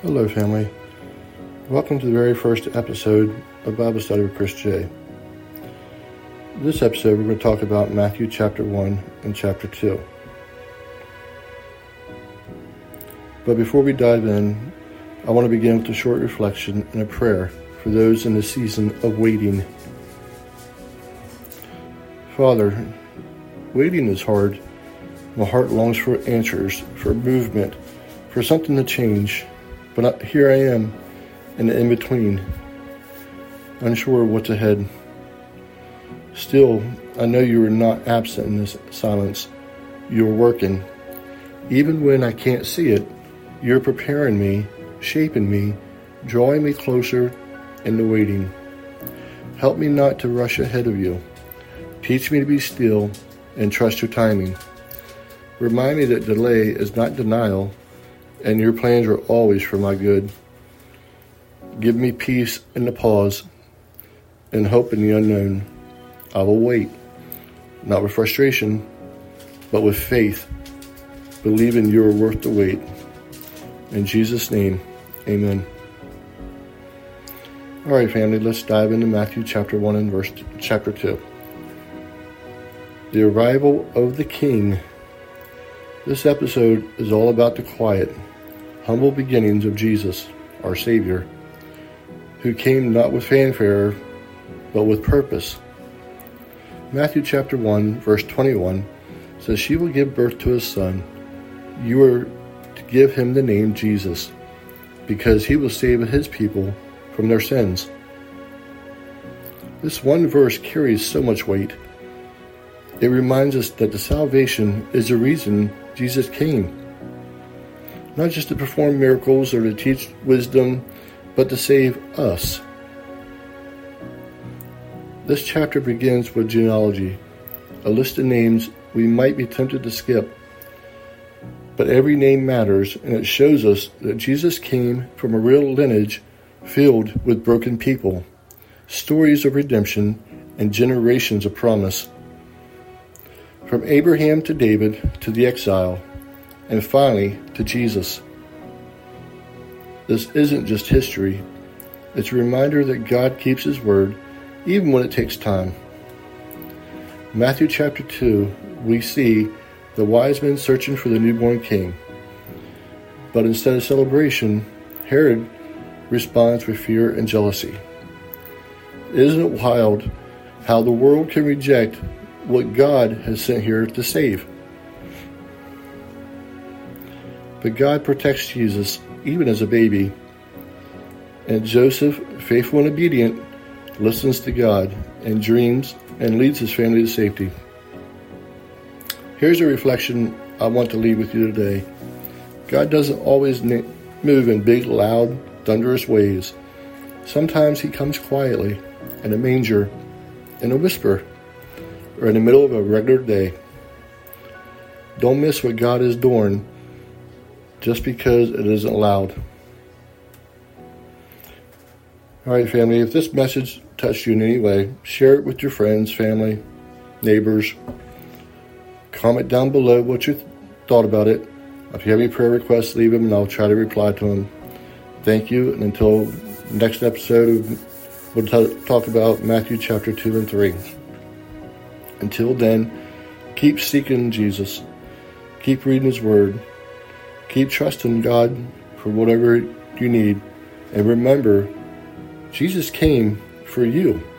Hello, family. Welcome to the very first episode of Bible Study with Chris J. This episode, we're going to talk about Matthew chapter 1 and chapter 2. But before we dive in, I want to begin with a short reflection and a prayer for those in the season of waiting. Father, waiting is hard. My heart longs for answers, for movement, for something to change. But here I am, in the in-between, unsure of what's ahead. Still, I know you are not absent in this silence. You are working. Even when I can't see it, you're preparing me, shaping me, drawing me closer into waiting. Help me not to rush ahead of you. Teach me to be still and trust your timing. Remind me that delay is not denial, and your plans are always for my good. Give me peace in the pause and hope in the unknown. I will wait, not with frustration, but with faith, believing you are worth the wait. In Jesus' name, amen. All right, family, let's dive into Matthew chapter 1 and chapter 2. The arrival of the King. This episode is all about the quiet, humble beginnings of Jesus, our Savior, who came not with fanfare, but with purpose. Matthew chapter 1, verse 21 says, "She will give birth to a son. You are to give him the name Jesus, because he will save his people from their sins." This one verse carries so much weight. It reminds us that the salvation is the reason Jesus came. Not just to perform miracles or to teach wisdom, but to save us. This chapter begins with genealogy, a list of names we might be tempted to skip. But every name matters, and it shows us that Jesus came from a real lineage filled with broken people, stories of redemption, and generations of promise. From Abraham to David to the exile, and finally to Jesus. This isn't just history. It's a reminder that God keeps his word, even when it takes time. Matthew chapter 2, we see the wise men searching for the newborn king. But instead of celebration, Herod responds with fear and jealousy. Isn't it wild how the world can reject what God has sent here to save? But God protects Jesus even as a baby. And Joseph, faithful and obedient, listens to God and dreams and leads his family to safety. Here's a reflection I want to leave with you today. God doesn't always move in big, loud, thunderous ways. Sometimes he comes quietly, in a manger, in a whisper, or in the middle of a regular day. Don't miss what God is doing just because it isn't loud. All right, family, if this message touched you in any way, share it with your friends, family, neighbors. Comment down below what you thought about it. If you have any prayer requests, leave them and I'll try to reply to them. Thank you, and until next episode, we'll talk about Matthew chapter 2 and 3. Until then, keep seeking Jesus. Keep reading his word. Keep trusting God for whatever you need. And remember, Jesus came for you.